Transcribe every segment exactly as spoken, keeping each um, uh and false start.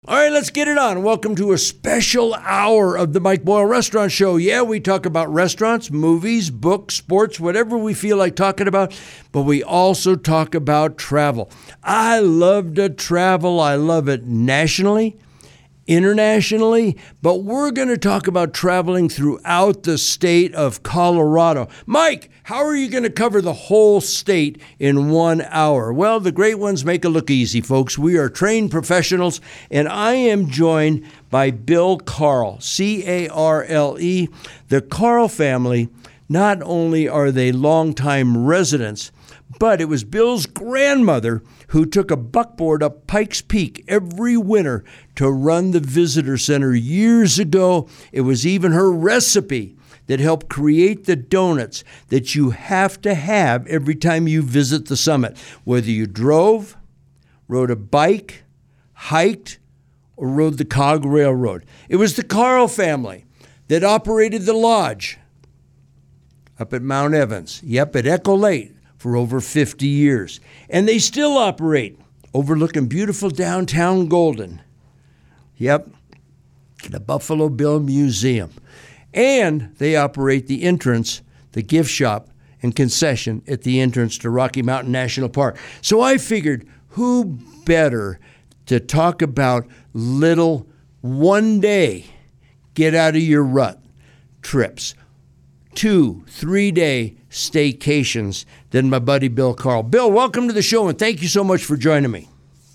All right, let's get it on. Welcome to a special hour of the Mike Boyle Restaurant Show. Yeah, we talk about restaurants, movies, books, sports, whatever we feel like talking about, but we also talk about travel. I love to travel. I love it nationally, internationally, but we're going to talk about traveling throughout the state of Colorado. Mike, how are you going to cover the whole state in one hour? Well, the great ones make it look easy, folks. We are trained professionals, and I am joined by Bill Carle, C A R L E. The Carle family, not only are they longtime residents, but it was Bill's grandmother who took a buckboard up Pikes Peak every winter to run the visitor center years ago. It was even her recipe that helped create the donuts that you have to have every time you visit the summit, whether you drove, rode a bike, hiked, or rode the Cog Railroad. It was the Carle family that operated the lodge up at Mount Evans, yep, at Echo Lake, for over fifty years. And they still operate overlooking beautiful downtown Golden. Yep, the Buffalo Bill Museum. And they operate the entrance, the gift shop, and concession at the entrance to Rocky Mountain National Park. So I figured, who better to talk about little one-day get-out-of-your-rut trips, two, three-day staycations than my buddy Bill Carle. Bill, welcome to the show, and thank you so much for joining me.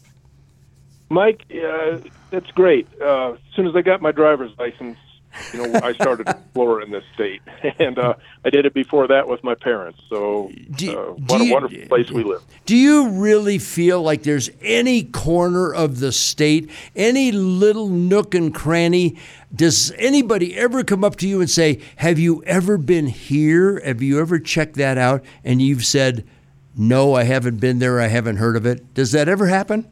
Mike, uh, that's great. Uh, as soon as I got my driver's license, you know, I started to explore in this state, and uh, I did it before that with my parents. So, do, uh, what you, a wonderful place we live. Do you really feel like there's any corner of the state, any little nook and cranny? Does anybody ever come up to you and say, "Have you ever been here? Have you ever checked that out?" And you've said, "No, I haven't been there. I haven't heard of it." Does that ever happen?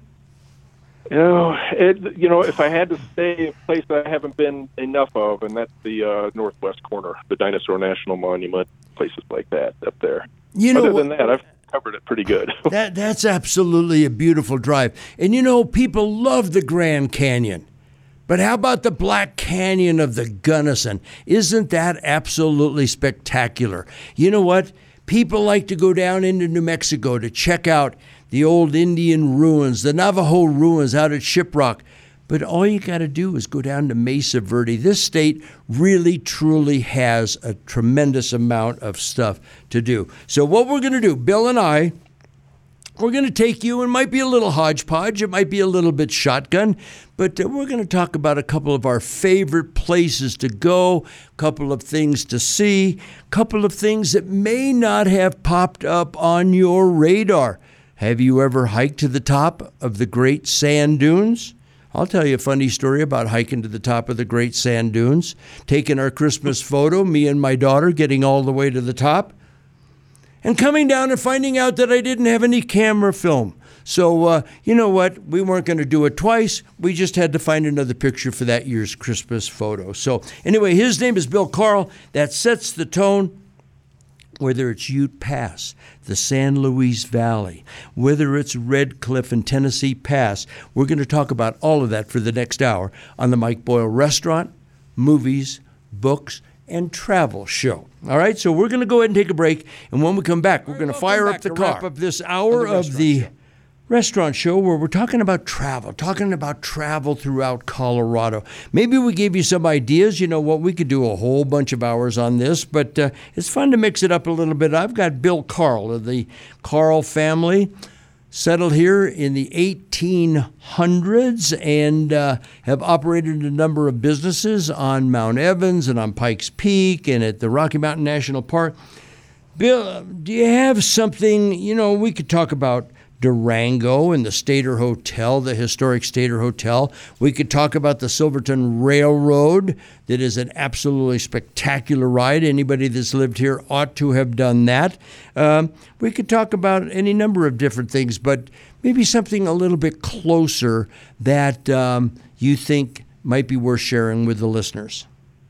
You know, it, you know, if I had to stay in a place that I haven't been enough of, and that's the uh, northwest corner, the Dinosaur National Monument, places like that up there. You know, Other than that, I've covered it pretty good. that That's absolutely a beautiful drive. And, you know, people love the Grand Canyon. But how about the Black Canyon of the Gunnison? Isn't that absolutely spectacular? You know what? People like to go down into New Mexico to check out the old Indian ruins, the Navajo ruins out at Shiprock. But all you got to do is go down to Mesa Verde. This state really, truly has a tremendous amount of stuff to do. So what we're going to do, Bill and I, we're going to take you, and it might be a little hodgepodge, it might be a little bit shotgun, but uh, we're going to talk about a couple of our favorite places to go, a couple of things to see, a couple of things that may not have popped up on your radar. Have you ever hiked to the top of the Great Sand Dunes? I'll tell you a funny story about hiking to the top of the Great Sand Dunes, taking our Christmas photo, me and my daughter getting all the way to the top, and coming down and finding out that I didn't have any camera film. So, uh, you know what? We weren't going to do it twice. We just had to find another picture for that year's Christmas photo. So, anyway, his name is Bill Carle. That sets the tone. Whether it's Ute Pass, the San Luis Valley, whether it's Red Cliff and Tennessee Pass, we're going to talk about all of that for the next hour on the Mike Boyle Restaurant, Movies, Books, and Travel Show. All right, so we're going to go ahead and take a break, and when we come back, we're going to fire up the car. Wrap up this hour of the restaurant show where we're talking about travel, talking about travel throughout Colorado. Maybe we gave you some ideas. You know what? We could do a whole bunch of hours on this, but uh, it's fun to mix it up a little bit. I've got Bill Carle of the Carle family, settled here in the eighteen hundreds and uh, have operated a number of businesses on Mount Evans and on Pikes Peak and at the Rocky Mountain National Park. Bill, do you have something, you know, we could talk about Durango and the Stater Hotel, the historic Stater Hotel. We could talk about the Silverton Railroad. That is an absolutely spectacular ride. Anybody that's lived here ought to have done that. Um, we could talk about any number of different things, but maybe something a little bit closer that um, you think might be worth sharing with the listeners.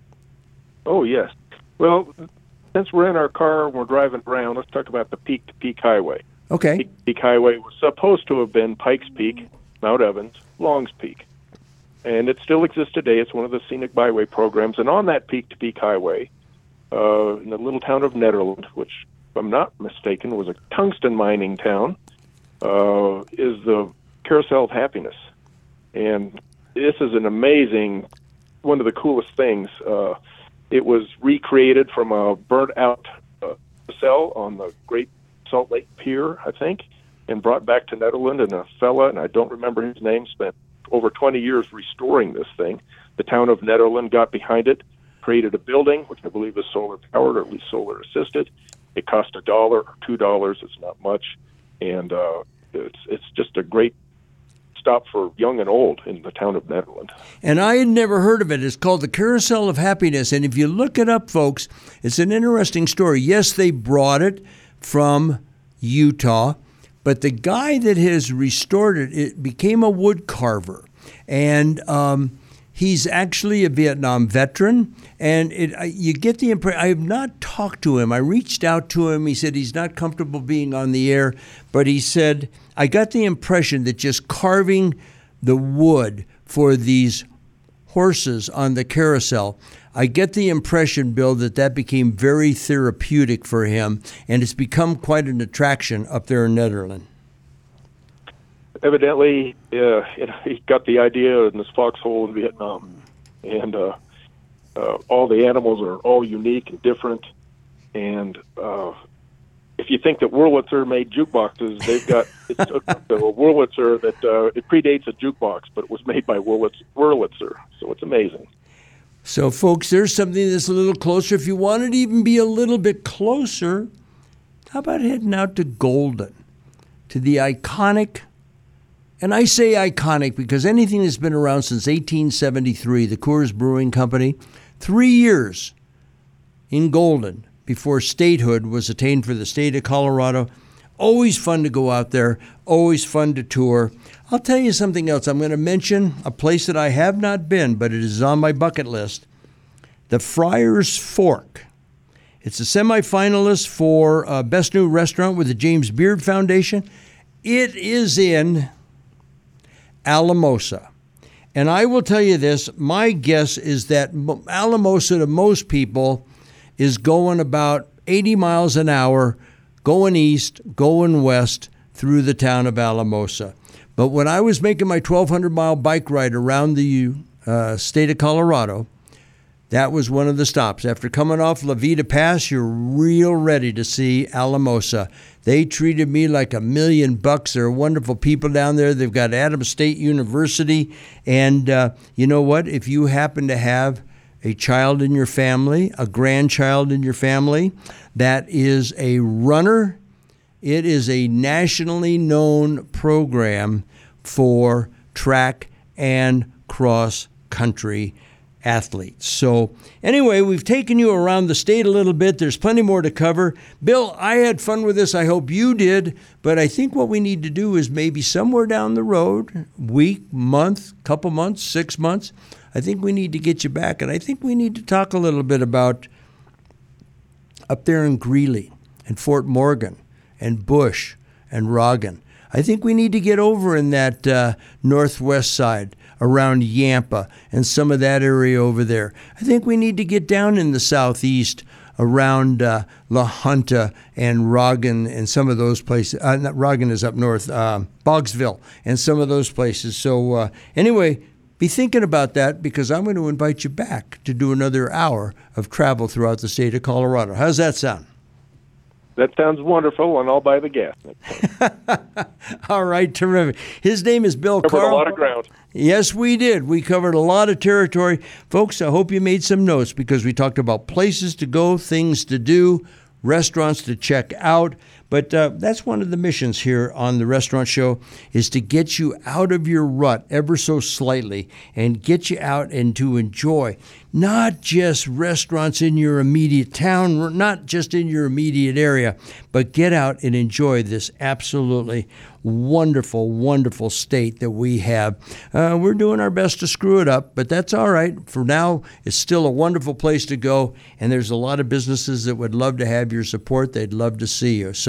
Oh, yes. Well, since we're in our car and we're driving around, let's talk about the Peak to Peak Highway. Okay. Peak, Peak Highway was supposed to have been Pikes Peak, Mount Evans, Longs Peak. and it still exists today. It's one of the scenic byway programs. And on that peak-to-peak highway, uh, in the little town of Nederland, which, if I'm not mistaken, was a tungsten mining town, uh, is the Carousel of Happiness. And this is an amazing, one of the coolest things. Uh, it was recreated from a burnt-out uh, cell on the Great Salt Lake Pier, I think, and brought back to Nederland. And a fella, and I don't remember his name, spent over twenty years restoring this thing. The town of Nederland got behind it, created a building, which I believe is solar-powered or at least solar-assisted. It cost a dollar or two dollars. It's not much. And uh, it's it's just a great stop for young and old in the town of Nederland. And I had never heard of it. It's called the Carousel of Happiness. And if you look it up, folks, it's an interesting story. Yes, they brought it from Utah, but the guy that has restored it, it became a wood carver. And um, he's actually a Vietnam veteran. And it, I, you get the impression, I have not talked to him. I reached out to him. He said he's not comfortable being on the air, but he said, I got the impression that just carving the wood for these horses on the carousel, I get the impression, Bill, that that became very therapeutic for him, and it's become quite an attraction up there in Nederland. Evidently, uh, he got the idea in this foxhole in Vietnam, and uh, uh, all the animals are all unique and different. And uh, if you think that Wurlitzer made jukeboxes, they've got it's a, a Wurlitzer that uh, it predates a jukebox, but it was made by Wurlitzer, Wurlitzer, so it's amazing. So, folks, there's something that's a little closer. If you want it to even be a little bit closer, how about heading out to Golden, to the iconic, and I say iconic because anything that's been around since eighteen seventy-three, the Coors Brewing Company, three years in Golden before statehood was attained for the state of Colorado. Always fun to go out there, always fun to tour. I'll tell you something else. I'm going to mention a place that I have not been, but it is on my bucket list, the Friars Fork. It's a semifinalist for uh, Best New Restaurant with the James Beard Foundation. It is in Alamosa. And I will tell you this, my guess is that Alamosa to most people is going about eighty miles an hour, going east, going west through the town of Alamosa. But when I was making my twelve hundred mile bike ride around the uh, state of Colorado, that was one of the stops. After coming off La Vida Pass, you're real ready to see Alamosa. They treated me like a million bucks. They're wonderful people down there. They've got Adams State University. And uh, you know what? If you happen to have a child in your family, a grandchild in your family that is a runner, it is a nationally known program for track and cross-country athletes. So anyway, we've taken you around the state a little bit. There's plenty more to cover. Bill, I had fun with this. I hope you did. But I think what we need to do is maybe somewhere down the road, week, month, couple months, six months, I think we need to get you back. And I think we need to talk a little bit about up there in Greeley and Fort Morgan and Bush and Rogan. I think we need to get over in that uh, northwest side around Yampa and some of that area over there. I think we need to get down in the southeast around uh, La Junta and Rogan and some of those places. Uh, not Rogan is up north, uh, Boggsville and some of those places. So uh, anyway, be thinking about that because I'm going to invite you back to do another hour of travel throughout the state of Colorado. How's that sound? That sounds wonderful, and I'll buy the gas. All right, terrific. His name is Bill Covered Carl. a lot of ground. Yes, we did. We covered a lot of territory. Folks, I hope you made some notes because we talked about places to go, things to do, restaurants to check out. But uh, that's one of the missions here on the Restaurant Show is to get you out of your rut ever so slightly and get you out and to enjoy not just restaurants in your immediate town, not just in your immediate area, but get out and enjoy this absolutely wonderful, wonderful state that we have. Uh, we're doing our best to screw it up, but that's all right. For now, it's still a wonderful place to go, and there's a lot of businesses that would love to have your support. They'd love to see you. So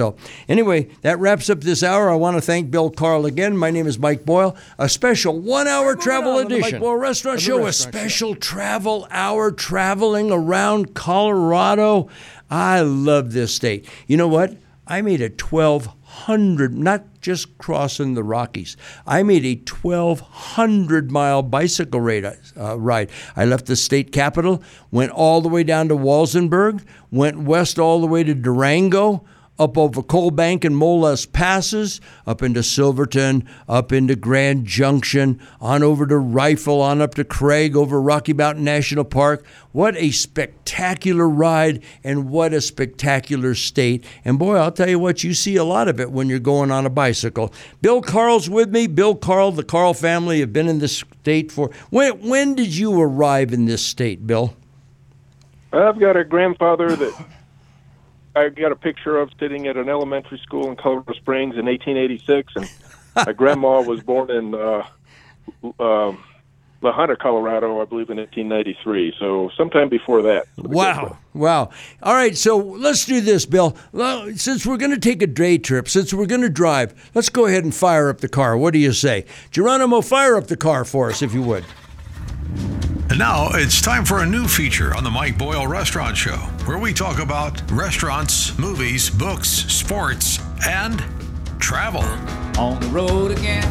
So anyway, that wraps up this hour. I want to thank Bill Carl again. My name is Mike Boyle. A special one-hour travel edition. Mike Boyle Restaurant Show, a special travel hour traveling around Colorado. I love this state. You know what? I made a twelve hundred, not just crossing the Rockies. I made a twelve hundred mile bicycle ride. Uh, ride. I left the state capital, went all the way down to Walsenburg, went west all the way to Durango, up over Coal Bank and Molas Passes, up into Silverton, up into Grand Junction, on over to Rifle, on up to Craig, over Rocky Mountain National Park. What a spectacular ride, and what a spectacular state. And boy, I'll tell you what, you see a lot of it when you're going on a bicycle. Bill Carl's with me. Bill Carl, the Carl family have been in this state for... When, when did you arrive in this state, Bill? I've got a grandfather that... I got a picture of sitting at an elementary school in Colorado Springs in eighteen eighty-six, and my grandma was born in uh, uh, La Junta, Colorado, I believe, in eighteen ninety-three. So sometime before that. Wow. Wow. All right, so let's do this, Bill. Well, since we're going to take a day trip, since we're going to drive, let's go ahead and fire up the car. What do you say? Geronimo, fire up the car for us, if you would. And now it's time for a new feature on the Mike Boyle Restaurant Show, where we talk about restaurants, movies, books, sports, and travel. On the road again.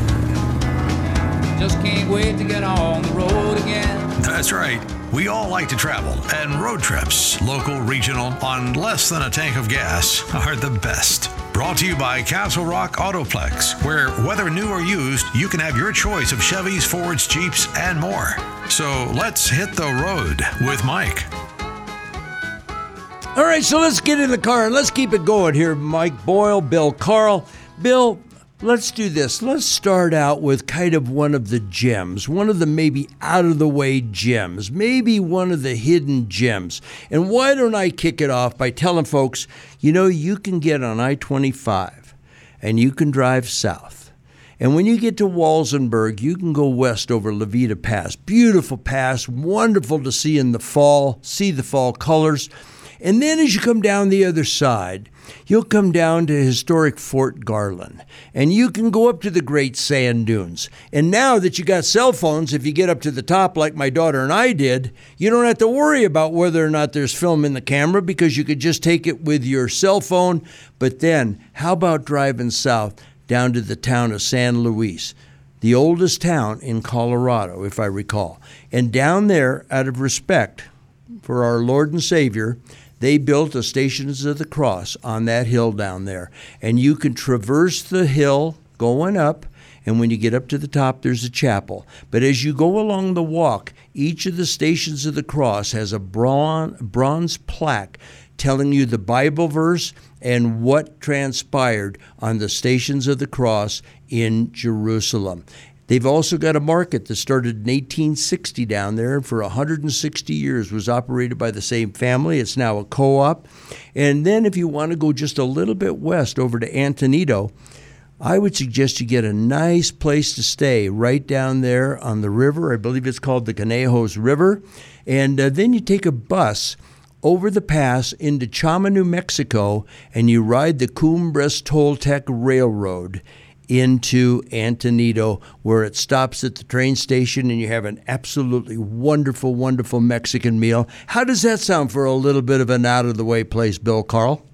Just can't wait to get on the road again. That's right. We all like to travel, and road trips, local, regional, on less than a tank of gas, are the best. Brought to you by Castle Rock Autoplex, where whether new or used, you can have your choice of Chevys, Fords, Jeeps, and more. So let's hit the road with Mike. All right, so let's get in the car and let's keep it going here. Mike Boyle, Bill Carl. Bill, let's do this. Let's start out with kind of one of the gems, one of the maybe out-of-the-way gems, maybe one of the hidden gems. And why don't I kick it off by telling folks, you know, you can get on I twenty-five and you can drive south. And when you get to Walsenburg, you can go west over Levita Pass. Beautiful pass, wonderful to see in the fall, see the fall colors. And then as you come down the other side, you'll come down to historic Fort Garland, and you can go up to the Great Sand Dunes. And now that you got cell phones, if you get up to the top like my daughter and I did, you don't have to worry about whether or not there's film in the camera because you could just take it with your cell phone. But then, how about driving south down to the town of San Luis, the oldest town in Colorado, if I recall. And down there, out of respect for our Lord and Savior, they built a Stations of the Cross on that hill down there. And you can traverse the hill going up, and when you get up to the top, there's a chapel. But as you go along the walk, each of the Stations of the Cross has a bronze, bronze plaque telling you the Bible verse and what transpired on the Stations of the Cross in Jerusalem. They've also got a market that started in eighteen sixty down there, and for one hundred sixty years was operated by the same family. It's now a co-op. And then if you want to go just a little bit west over to Antonito, I would suggest you get a nice place to stay right down there on the river. I believe it's called the Conejos River. And uh, then you take a bus over the pass into Chama, New Mexico, and you ride the Cumbres Toltec Railroad into Antonito, where it stops at the train station and you have an absolutely wonderful, wonderful Mexican meal. How does that sound for a little bit of an out-of-the-way place, Bill Carl?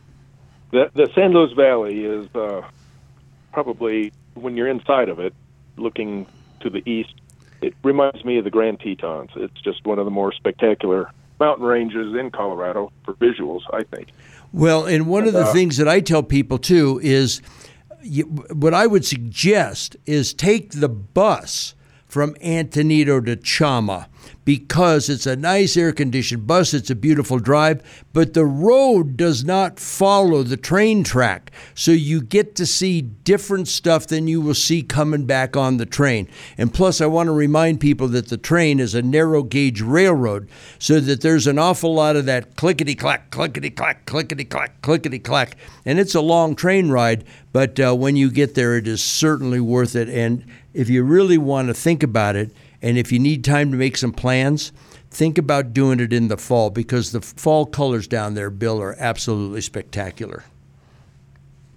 The, the San Luis Valley is uh, probably, when you're inside of it, looking to the east, it reminds me of the Grand Tetons. It's just one of the more spectacular mountain ranges in Colorado for visuals, I think. Well, and one of the uh, things that I tell people, too, is you, what I would suggest is take the bus from Antonito to Chama, because it's a nice air-conditioned bus. It's a beautiful drive, but the road does not follow the train track. So you get to see different stuff than you will see coming back on the train. And plus, I want to remind people that the train is a narrow-gauge railroad, so that there's an awful lot of that clickety-clack, clickety-clack, clickety-clack, clickety-clack. And it's a long train ride, but uh, when you get there, it is certainly worth it. And if you really want to think about it, and if you need time to make some plans, think about doing it in the fall, because the fall colors down there, Bill, are absolutely spectacular.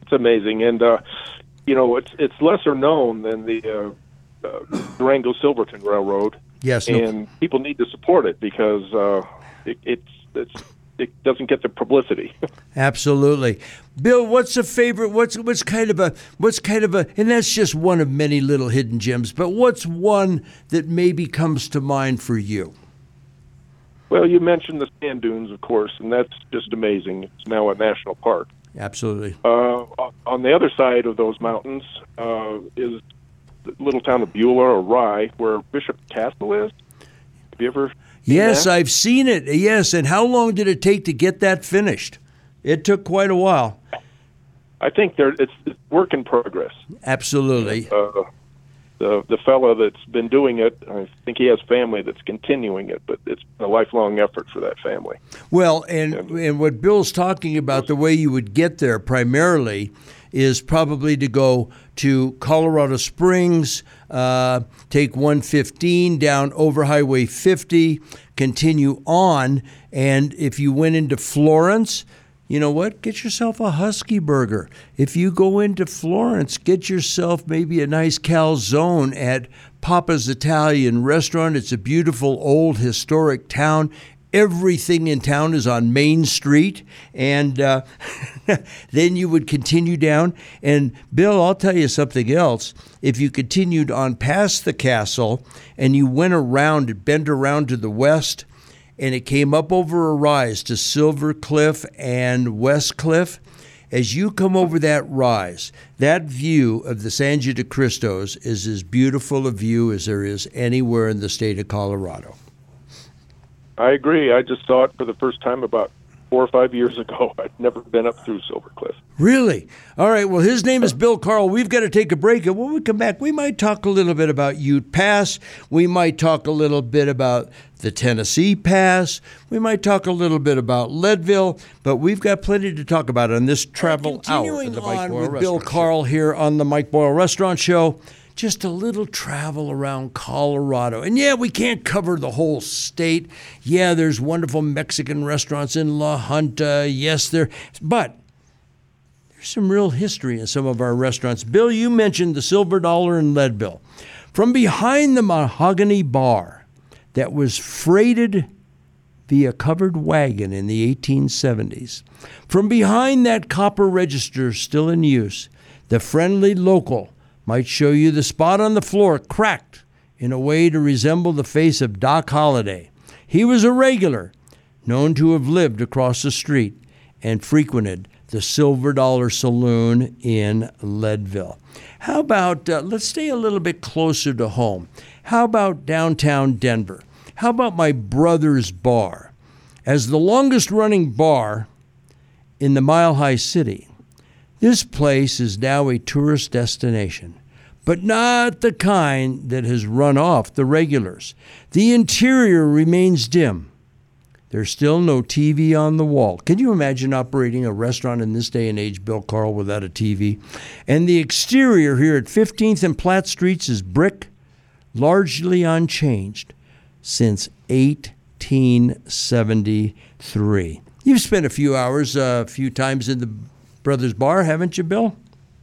it's amazing. And, uh, you know, it's it's lesser known than the uh, uh, Durango-Silverton Railroad. Yes. No. And people need to support it because uh, it, it's it's it doesn't get the publicity. Absolutely. Bill, what's a favorite, what's what's kind of a, what's kind of a, and that's just one of many little hidden gems, but what's one that maybe comes to mind for you? Well, you mentioned the sand dunes, of course, and that's just amazing. It's now a national park. Absolutely. Uh, on the other side of those mountains uh, is the little town of Beulah or Rye, where Bishop Castle is. Have you ever seen Yes, that? I've seen it. Yes, and how long did it take to get that finished? It took quite a while. I think there it's, it's work in progress. Absolutely. Uh, the the fellow that's been doing it, I think he has family that's continuing it, but it's a lifelong effort for that family. Well, and and what Bill's talking about, the way you would get there primarily is probably to go to Colorado Springs, uh, take one fifteen down over Highway fifty, continue on, and if you went into Florence, you know what? Get yourself a Husky Burger. If you go into Florence, get yourself maybe a nice calzone at Papa's Italian Restaurant. It's a beautiful old historic town. Everything in town is on Main Street. And uh, then you would continue down. And Bill, I'll tell you something else. If you continued on past the castle and you went around, bent around to the west, and it came up over a rise to Silver Cliff and West Cliff. As you come over that rise, that view of the San Juan de Cristos is as beautiful a view as there is anywhere in the state of Colorado. I agree. I just saw it for the first time about four or five years ago. I'd never been up through Silver Cliff. Really? All right. Well, his name is Bill Carl. We've got to take a break. And when we come back, we might talk a little bit about Ute Pass. We might talk a little bit about the Tennessee Pass. We might talk a little bit about Leadville. But we've got plenty to talk about on this travel hour of the Mike Boyle with Bill Carl here on the Mike Boyle Restaurant Show. Just a little travel around Colorado. And yeah, we can't cover the whole state. Yeah, there's wonderful Mexican restaurants in La Junta. Yes, there. But there's some real history in some of our restaurants. Bill, you mentioned the Silver Dollar in Leadville. From behind the mahogany bar that was freighted via covered wagon in the eighteen seventies, from behind that copper register still in use, the friendly local might show you the spot on the floor cracked in a way to resemble the face of Doc Holliday. He was a regular, known to have lived across the street and frequented the Silver Dollar Saloon in Leadville. How about, uh, let's stay a little bit closer to home. How about downtown Denver? How about my brother's bar? As the longest running bar in the Mile High City, this place is now a tourist destination, but not the kind that has run off the regulars. The interior remains dim. There's still no T V on the wall. Can you imagine operating a restaurant in this day and age, Bill Carl, without a T V? And the exterior here at fifteenth and Platt Streets is brick, largely unchanged since eighteen seventy-three. You've spent a few hours, uh, a few times in the Brothers Bar, haven't you, Bill?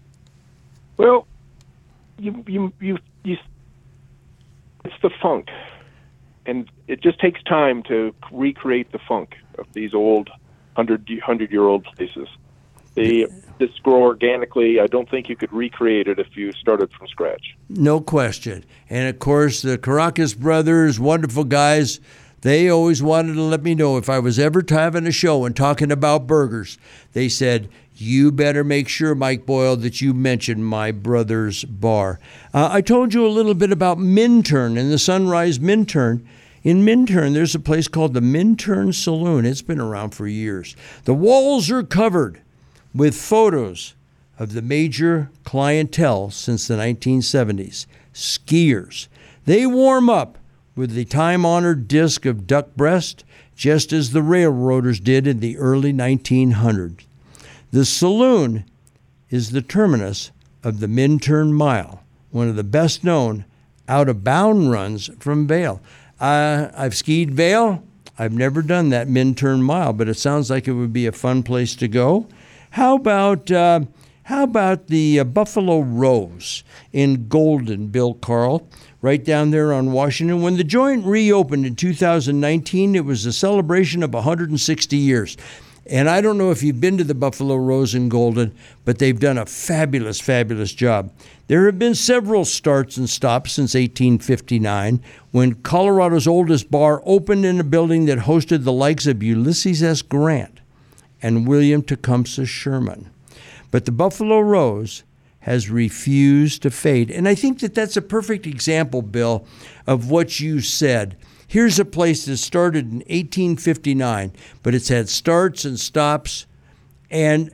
Well, you, you, you, you, it's the funk, and it just takes time to recreate the funk of these old hundred hundred year old places. They just grow organically. I don't think you could recreate it if you started from scratch. No question. And of course, the Caracas brothers, wonderful guys. They always wanted to let me know if I was ever having a show and talking about burgers. They said, you better make sure, Mike Boyle, that you mention my brother's bar. Uh, I told you a little bit about Minturn and the Sunrise Minturn. In Minturn, there's a place called the Minturn Saloon. It's been around for years. The walls are covered with photos of the major clientele since the nineteen seventies. Skiers. They warm up with the time-honored disc of duck breast, just as the railroaders did in the early nineteen hundreds. The saloon is the terminus of the Minturn Mile, one of the best-known out-of-bound runs from Vail. Uh, I've skied Vail. I've never done that Minturn Mile, but it sounds like it would be a fun place to go. How about uh, How about the uh, Buffalo Rose in Golden, Bill Carl, right down there on Washington? When the joint reopened in two thousand nineteen, it was a celebration of one hundred sixty years. And I don't know if you've been to the Buffalo Rose in Golden, but they've done a fabulous, fabulous job. There have been several starts and stops since eighteen fifty-nine, when Colorado's oldest bar opened in a building that hosted the likes of Ulysses S. Grant and William Tecumseh Sherman. But the Buffalo Rose has refused to fade. And I think that that's a perfect example, Bill, of what you said. Here's a place that started in eighteen fifty-nine, but it's had starts and stops, and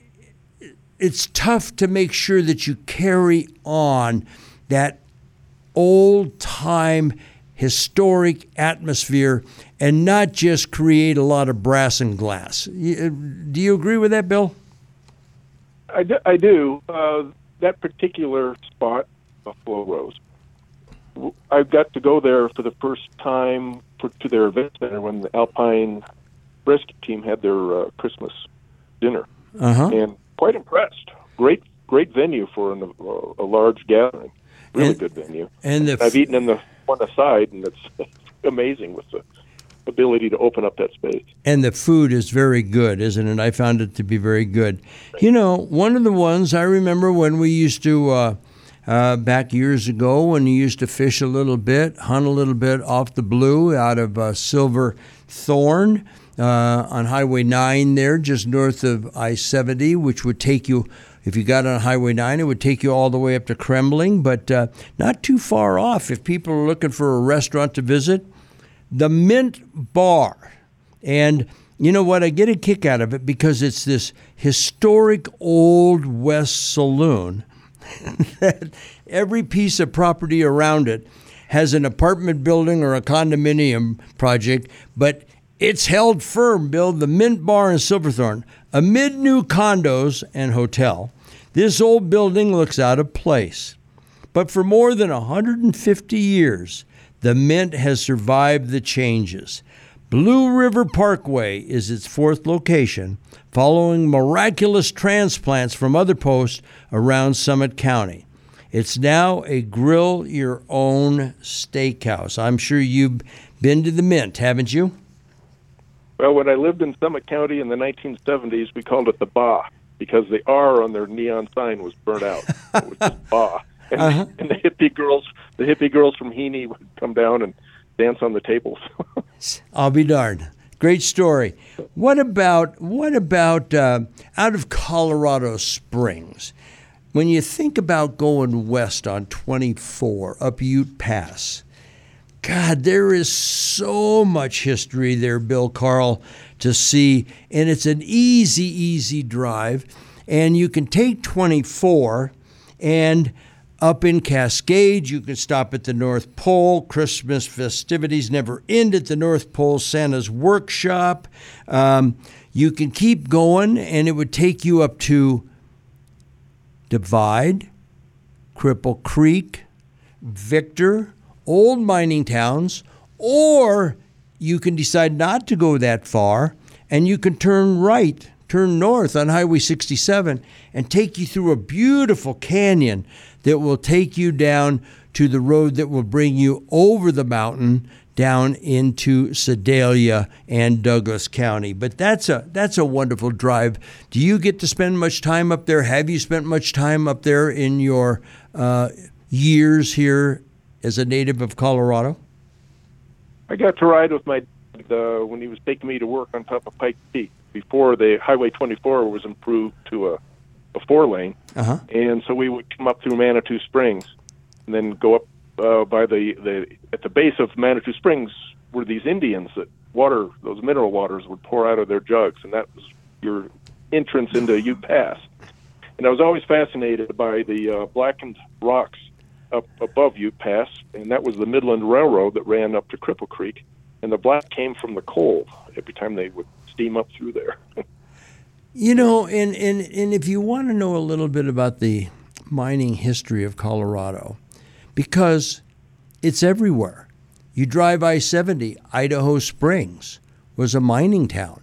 it's tough to make sure that you carry on that old-time historic atmosphere and not just create a lot of brass and glass. Do you agree with that, Bill? I do. I do. Uh, that particular spot, Buffalo Rose, I got to go there for the first time for, to their event center when the Alpine Rescue Team had their uh, Christmas dinner, uh-huh. and quite impressed. Great, great venue for an, uh, a large gathering. Really and, good venue. And the f- I've eaten in the on the side, and it's amazing with the ability to open up that space. And the food is very good, isn't it? I found it to be very good. You know, one of the ones I remember when we used to, uh, uh, back years ago, when you used to fish a little bit, hunt a little bit off the blue out of uh, Silver Thorn uh, on Highway nine there, just north of I seventy, which would take you, if you got on Highway nine, it would take you all the way up to Kremling, but uh, not too far off if people are looking for a restaurant to visit. The Mint Bar. And you know what? I get a kick out of it because it's this historic Old West saloon that every piece of property around it has an apartment building or a condominium project, but it's held firm, Bill. The Mint Bar in Silverthorne, amid new condos and hotel, this old building looks out of place. But for more than one hundred fifty years, the Mint has survived the changes. Blue River Parkway is its fourth location, following miraculous transplants from other posts around Summit County. It's now a grill-your-own steakhouse. I'm sure you've been to the Mint, haven't you? Well, when I lived in Summit County in the nineteen seventies, we called it the Ba, because the R on their neon sign was burnt out. It was just Ba. And, uh-huh. and the hippie girls, the hippie girls from Heaney would come down and dance on the tables. I'll be darned. Great story. What about what about uh, out of Colorado Springs? When you think about going west on twenty-four up Ute Pass, God, there is so much history there, Bill Carl, to see, and it's an easy, easy drive, and you can take twenty-four and up in Cascade, you can stop at the North Pole. Christmas festivities never end at the North Pole. Santa's Workshop. Um, you can keep going, and it would take you up to Divide, Cripple Creek, Victor, old mining towns, or you can decide not to go that far, and you can turn right, turn north on Highway sixty-seven, and take you through a beautiful canyon that will take you down to the road that will bring you over the mountain down into Sedalia and Douglas County. But that's a that's a wonderful drive. Do you get to spend much time up there? Have you spent much time up there in your uh, years here as a native of Colorado? I got to ride with my dad uh, when he was taking me to work on top of Pike Peak before the Highway twenty-four was improved to a, a four-lane. Uh-huh. And so we would come up through Manitou Springs and then go up uh, by the, the at the base of Manitou Springs were these Indians that water, those mineral waters would pour out of their jugs, and that was your entrance into Ute Pass. And I was always fascinated by the uh, blackened rocks up above Ute Pass, and that was the Midland Railroad that ran up to Cripple Creek, and the black came from the coal every time they would steam up through there. You know, and, and, and if you want to know a little bit about the mining history of Colorado, because it's everywhere. You drive I seventy, Idaho Springs was a mining town.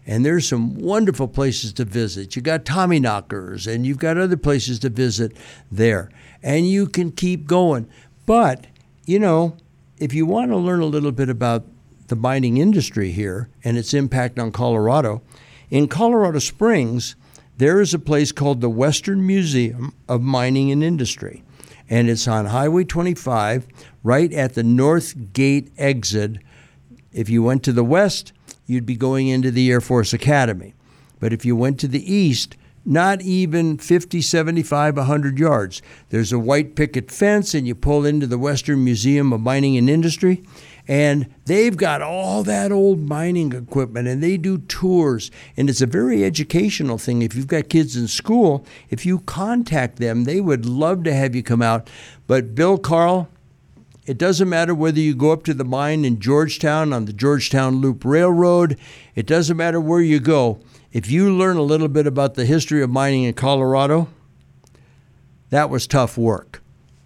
And there's some wonderful places to visit. You got Tommyknockers, and you've got other places to visit there. And you can keep going. But, you know, if you want to learn a little bit about the mining industry here and its impact on Colorado, in Colorado Springs, there is a place called the Western Museum of Mining and Industry. And it's on Highway twenty-five, right at the North Gate exit. If you went to the west, you'd be going into the Air Force Academy. But if you went to the east, not even fifty, seventy-five, one hundred yards. There's a white picket fence, and you pull into the Western Museum of Mining and Industry, and they've got all that old mining equipment, and they do tours, and it's a very educational thing. If you've got kids in school, if you contact them, they would love to have you come out. But Bill Carl, it doesn't matter whether you go up to the mine in Georgetown on the Georgetown Loop Railroad. It doesn't matter where you go. If you learn a little bit about the history of mining in Colorado, that was tough work.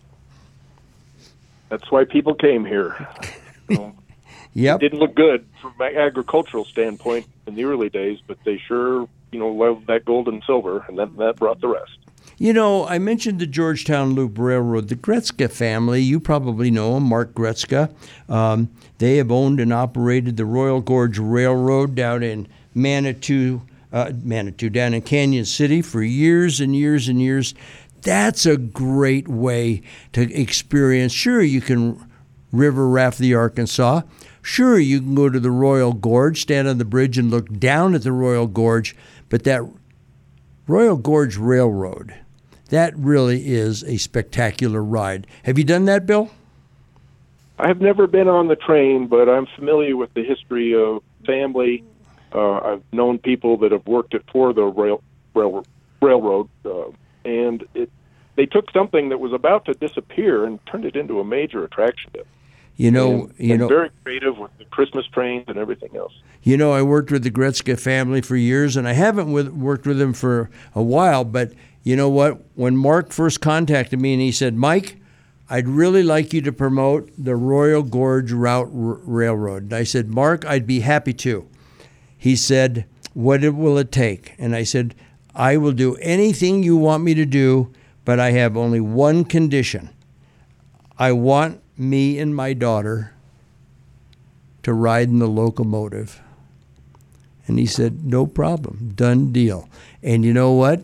That's why people came here. You know, yep. It didn't look good from an agricultural standpoint in the early days, but they sure, you know, loved that gold and silver, and that, that brought the rest. You know, I mentioned the Georgetown Loop Railroad. The Gretzka family, you probably know them, Mark Gretzka. Um, they have owned and operated the Royal Gorge Railroad down in Manitou, uh, Manitou, down in Canyon City for years and years and years. That's a great way to experience. Sure, you can river raft the Arkansas. Sure, you can go to the Royal Gorge, stand on the bridge and look down at the Royal Gorge, but that Royal Gorge Railroad, that really is a spectacular ride. Have you done that, Bill? I have never been on the train, but I'm familiar with the history of family. Uh, I've known people that have worked it for the rail, rail, railroad, uh, and it, they took something that was about to disappear and turned it into a major attraction. You know, and, you and know, very creative with the Christmas trains and everything else. You know, I worked with the Gretzka family for years, and I haven't with, worked with them for a while, but you know what? When Mark first contacted me and he said, Mike, I'd really like you to promote the Royal Gorge Route R- Railroad. And I said, Mark, I'd be happy to. He said, what will it take? And I said, I will do anything you want me to do, but I have only one condition. I want me and my daughter to ride in the locomotive. And he said, no problem, done deal. And you know what?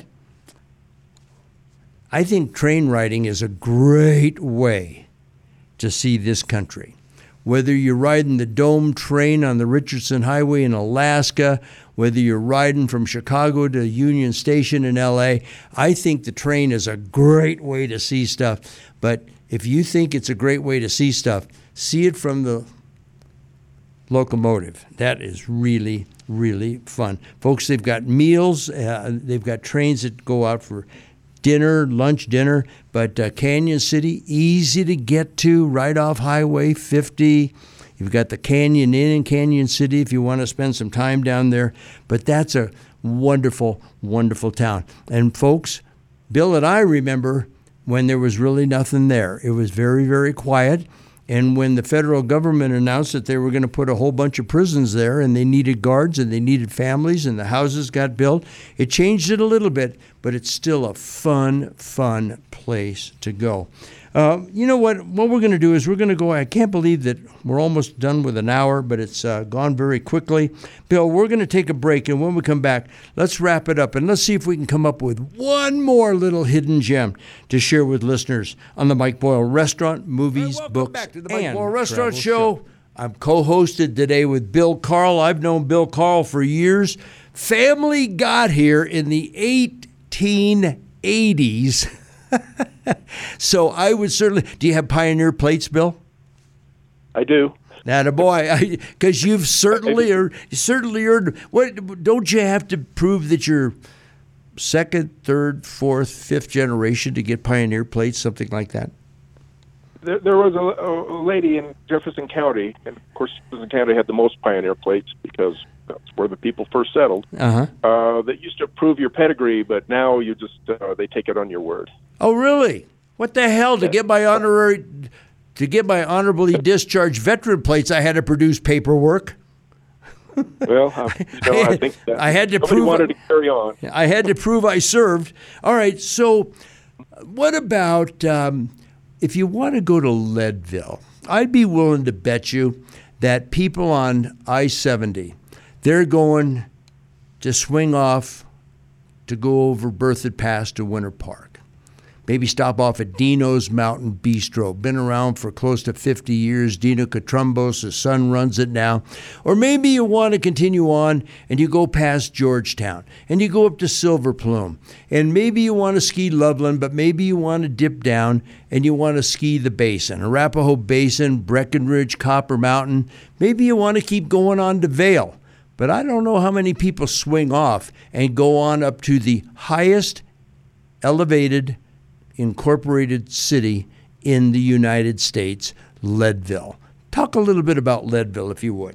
I think train riding is a great way to see this country. Whether you're riding the Dome train on the Richardson Highway in Alaska, whether you're riding from Chicago to Union Station in L A, I think the train is a great way to see stuff. But if you think it's a great way to see stuff, see it from the locomotive. That is really, really fun. Folks, they've got meals. Uh, they've got trains that go out for dinner, lunch, dinner. But uh, Canyon City, easy to get to, right off Highway fifty. You've got the Canyon Inn in Canyon City if you want to spend some time down there. But that's a wonderful, wonderful town. And folks, Bill and I remember when there was really nothing there. It was very, very quiet. And when the federal government announced that they were going to put a whole bunch of prisons there and they needed guards and they needed families and the houses got built, it changed it a little bit, but it's still a fun, fun place to go. Uh, you know what? What we're going to do is we're going to go. I can't believe that we're almost done with an hour, but it's uh, gone very quickly. Bill, we're going to take a break, and when we come back, let's wrap it up, and let's see if we can come up with one more little hidden gem to share with listeners on the Mike Boyle Restaurant, Movies, Welcome Books, back to the Mike and Boyle Restaurant Travel Show. Show. I'm co-hosted today with Bill Carl. I've known Bill Carl for years. Family got here in the eighteen eighties. So I would certainly. Do you have Pioneer plates, Bill? I do. Attaboy, because you've certainly earned, certainly earned. What? Don't you have to prove that you're second, third, fourth, fifth generation to get Pioneer plates, something like that? There, there was a, a lady in Jefferson County, and of course Jefferson County had the most Pioneer plates because that's where the people first settled. Uh-huh. Uh, that used to prove your pedigree, but now you just uh, they take it on your word. Oh, really? What the hell? To get my honorary, to get my honorably discharged veteran plates, I had to produce paperwork. Well, uh, you know, I, I think that I had to nobody prove wanted to carry on. I had to prove I served. All right, so what about um, if you want to go to Leadville? I'd be willing to bet you that people on I seventy, they're going to swing off to go over Berthoud Pass to Winter Park. Maybe stop off at Dino's Mountain Bistro. Been around for close to fifty years. Dino Catrumbos, his son, runs it now. Or maybe you want to continue on and you go past Georgetown and you go up to Silver Plume. And maybe you want to ski Loveland, but maybe you want to dip down and you want to ski the Basin, Arapahoe Basin, Breckenridge, Copper Mountain. Maybe you want to keep going on to Vail. But I don't know how many people swing off and go on up to the highest elevated incorporated city in the United States, Leadville. Talk a little bit about Leadville, if you would.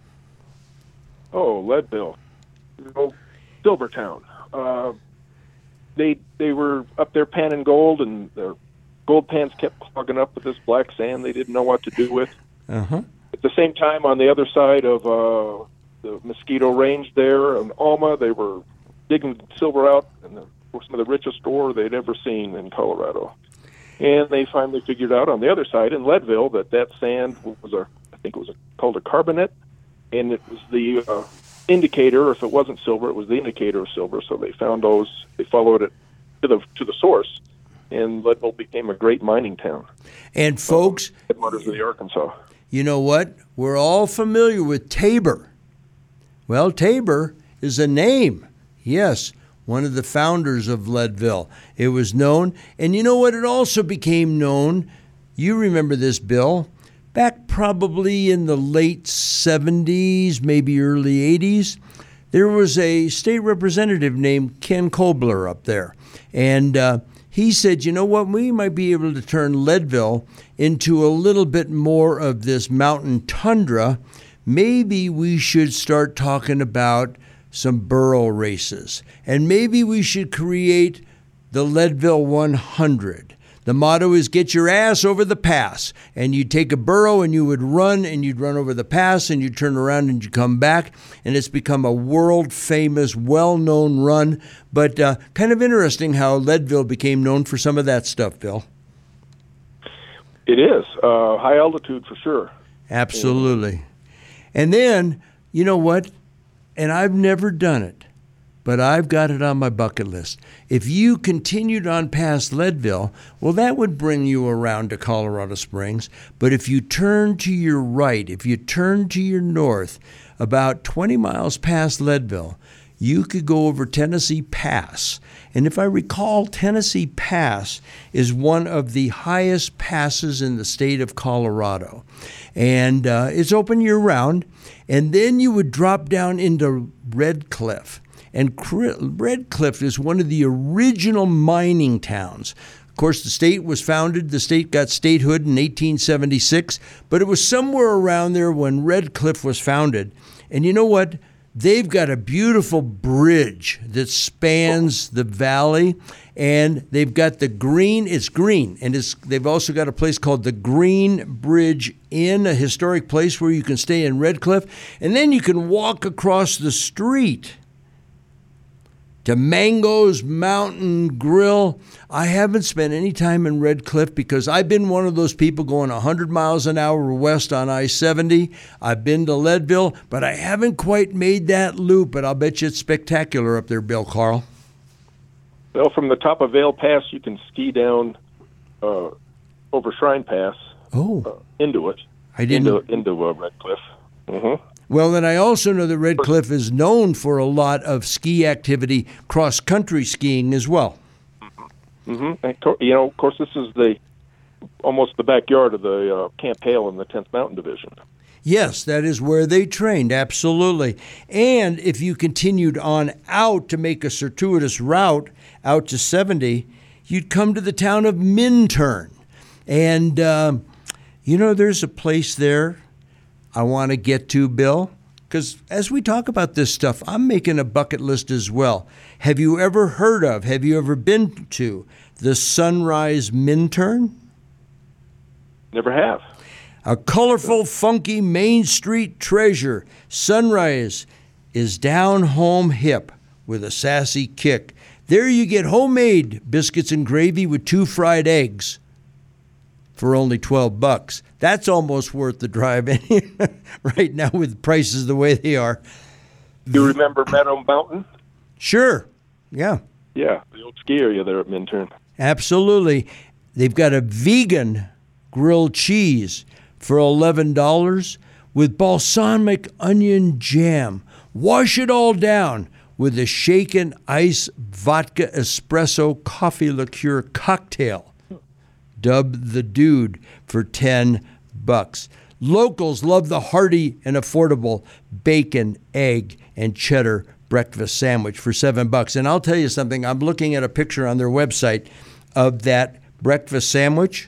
Oh, Leadville. Oh, Silvertown. Uh, they they were up there panning gold, and their gold pans kept clogging up with this black sand they didn't know what to do with. Uh-huh. At the same time, on the other side of uh, the Mosquito Range there in Alma, they were digging silver out, and the some of the richest ore they'd ever seen in Colorado. And they finally figured out on the other side in Leadville that that sand was a, I think it was a, called a carbonate, and it was the uh, indicator. If it wasn't silver, it was the indicator of silver. So they found those, they followed it to the to the source, and Leadville became a great mining town. And folks, uh, headwaters of the Arkansas. You know what? We're all familiar with Tabor. Well, Tabor is a name. Yes. One of the founders of Leadville. It was known, and you know what? It also became known, you remember this, Bill, back probably in the late seventies, maybe early eighties, there was a state representative named Ken Kobler up there. And uh, he said, you know what? We might be able to turn Leadville into a little bit more of this mountain tundra. Maybe we should start talking about some burro races. And maybe we should create the Leadville one hundred. The motto is get your ass over the pass. And you'd take a burro and you would run and you'd run over the pass and you'd turn around and you'd come back. And it's become a world famous, well-known run. But uh, kind of interesting how Leadville became known for some of that stuff, Bill. It is. Uh, high altitude for sure. Absolutely. And then, you know what? And I've never done it, but I've got it on my bucket list. If you continued on past Leadville, well, that would bring you around to Colorado Springs. But if you turn to your right, if you turn to your north, about twenty miles past Leadville, you could go over Tennessee Pass. And if I recall, Tennessee Pass is one of the highest passes in the state of Colorado. And uh, it's open year-round. And then you would drop down into Red Cliff. And Red Cliff is one of the original mining towns. Of course, the state was founded, the state got statehood in eighteen seventy-six, but it was somewhere around there when Red Cliff was founded. And you know what? They've got a beautiful bridge that spans the valley, and they've got the green, it's green, and it's, they've also got a place called the Green Bridge Inn, a historic place where you can stay in Red Cliff, and then you can walk across the street to Mango's Mountain Grill. I haven't spent any time in Red Cliff because I've been one of those people going one hundred miles an hour west on I seventy. I've been to Leadville, but I haven't quite made that loop, but I'll bet you it's spectacular up there, Bill Carl. Well, from the top of Vail Pass, you can ski down uh, over Shrine Pass oh. uh, into it, I didn't into, into uh, Red Cliff. Mm-hmm. Well, then I also know that Red Cliff is known for a lot of ski activity, cross-country skiing as well. Mm-hmm. And, you know, of course, this is the almost the backyard of the uh, Camp Hale in the tenth Mountain Division. Yes, that is where they trained, absolutely. And if you continued on out to make a circuitous route out to seventy, you'd come to the town of Minturn. And, uh, you know, there's a place there I want to get to, Bill, because as we talk about this stuff, I'm making a bucket list as well. Have you ever heard of, have you ever been to the Sunrise Minturn? Never have. A colorful, funky Main Street treasure, Sunrise is down home hip with a sassy kick. There you get homemade biscuits and gravy with two fried eggs for only twelve bucks. That's almost worth the drive right now with prices the way they are. You remember Meadow Mountain? Sure. Yeah. Yeah, the old ski area there at Minturn. Absolutely. They've got a vegan grilled cheese for eleven dollars with balsamic onion jam. Wash it all down with a shaken ice vodka espresso coffee liqueur cocktail. Dub the Dude for ten bucks. Locals love the hearty and affordable bacon, egg, and cheddar breakfast sandwich for seven bucks. And I'll tell you something, I'm looking at a picture on their website of that breakfast sandwich.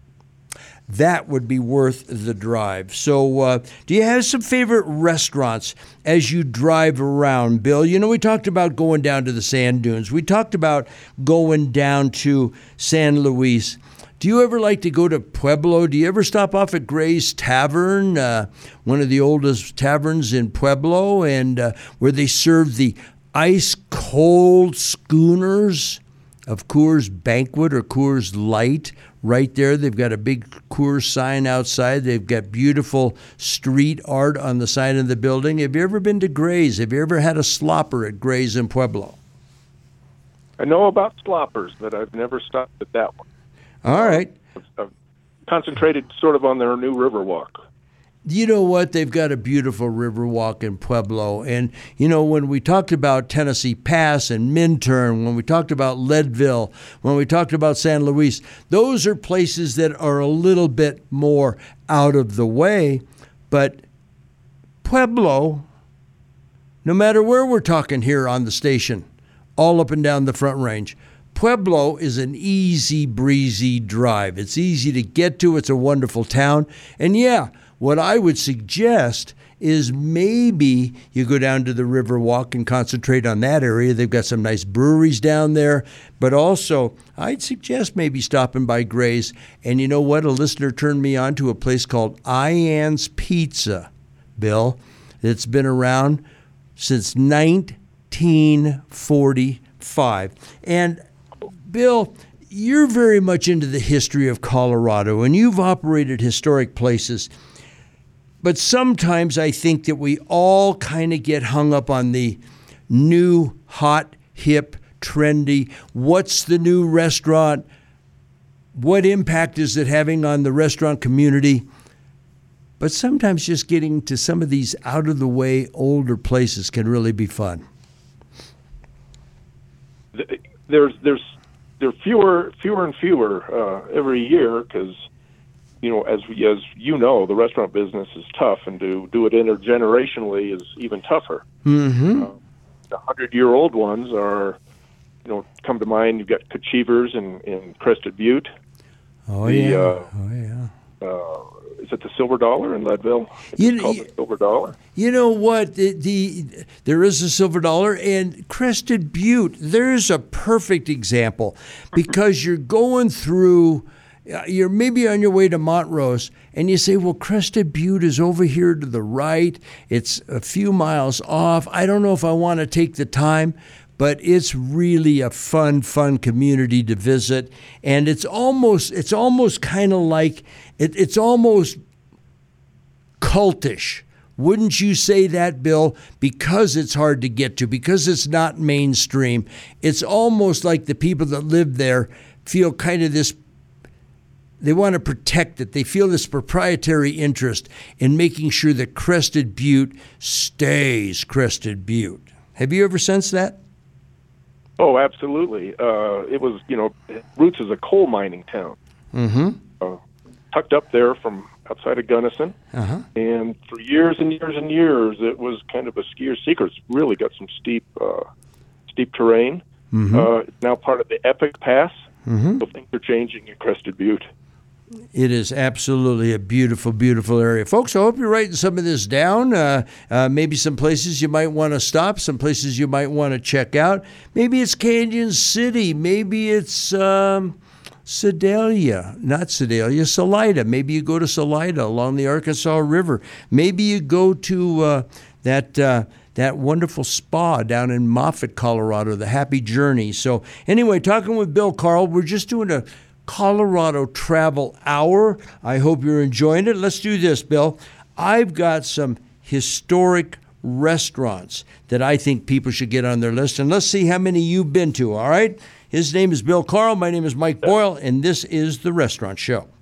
That would be worth the drive. So uh, do you have some favorite restaurants as you drive around, Bill? You know, we talked about going down to the sand dunes. We talked about going down to San Luis. Do you ever like to go to Pueblo? Do you ever stop off at Gray's Tavern, uh, one of the oldest taverns in Pueblo, and uh, where they serve the ice-cold schooners of Coors Banquet or Coors Light? Right there, they've got a big Coors sign outside. They've got beautiful street art on the side of the building. Have you ever been to Gray's? Have you ever had a slopper at Gray's in Pueblo? I know about sloppers, but I've never stopped at that one. All right. I've, I've concentrated sort of on their new Riverwalk. You know what? They've got a beautiful Riverwalk in Pueblo. And, you know, when we talked about Tennessee Pass and Minturn, when we talked about Leadville, when we talked about San Luis, those are places that are a little bit more out of the way. But Pueblo, no matter where we're talking here on the station, all up and down the Front Range, Pueblo is an easy breezy drive. It's easy to get to. It's a wonderful town. And yeah, what I would suggest is maybe you go down to the Riverwalk and concentrate on that area. They've got some nice breweries down there. But also, I'd suggest maybe stopping by Gray's. And you know what? A listener turned me on to a place called Ian's Pizza, Bill. It's been around since nineteen forty-five. And, Bill, you're very much into the history of Colorado, and you've operated historic places. But sometimes I think that we all kind of get hung up on the new, hot, hip, trendy, what's the new restaurant? What impact is it having on the restaurant community? But sometimes just getting to some of these out-of-the-way, older places can really be fun. There's, there's, there are fewer, fewer and fewer uh, every year because, you know, as as you know, the restaurant business is tough, and to do it intergenerationally is even tougher. Mm-hmm. Uh, the hundred-year-old ones are, you know, come to mind. You've got Kachivers in, in Crested Butte. Oh the, yeah. Uh, oh yeah. Uh, is it the Silver Dollar in Leadville? It's You- called you- the Silver Dollar. You know what? The, the there is a Silver Dollar, and Crested Butte, there's a perfect example because you're going through, uh, you're maybe on your way to Montrose, and you say, well, Crested Butte is over here to the right. It's a few miles off. I don't know if I want to take the time, but it's really a fun, fun community to visit. And it's almost, it's almost kind of like, it, it's almost cultish. Wouldn't you say that, Bill? Because it's hard to get to, because it's not mainstream. It's almost like the people that live there feel kind of this, they want to protect it. They feel this proprietary interest in making sure that Crested Butte stays Crested Butte. Have you ever sensed that? Oh, absolutely. Uh, it was, you know, Roots is a coal mining town. Mm-hmm. Uh, tucked up there from outside of Gunnison. Uh-huh. And for years and years and years, it was kind of a skier's secret. It's really got some steep uh, steep terrain. Mm-hmm. Uh, it's now part of the Epic Pass. Mm-hmm. So things are changing in Crested Butte. It is absolutely a beautiful, beautiful area. Folks, I hope you're writing some of this down. Uh, uh, maybe some places you might want to stop, some places you might want to check out. Maybe it's Canyon City. Maybe it's, um, Sedalia, not Sedalia, Salida. Maybe you go to Salida along the Arkansas River. Maybe you go to uh, that uh, that wonderful spa down in Moffett, Colorado, the Happy Journey. So anyway, talking with Bill Carl, we're just doing a Colorado Travel Hour. I hope you're enjoying it. Let's do this, Bill. I've got some historic restaurants that I think people should get on their list, and let's see how many you've been to, all right? His name is Bill Carl. My name is Mike Boyle, and this is The Restaurant Show.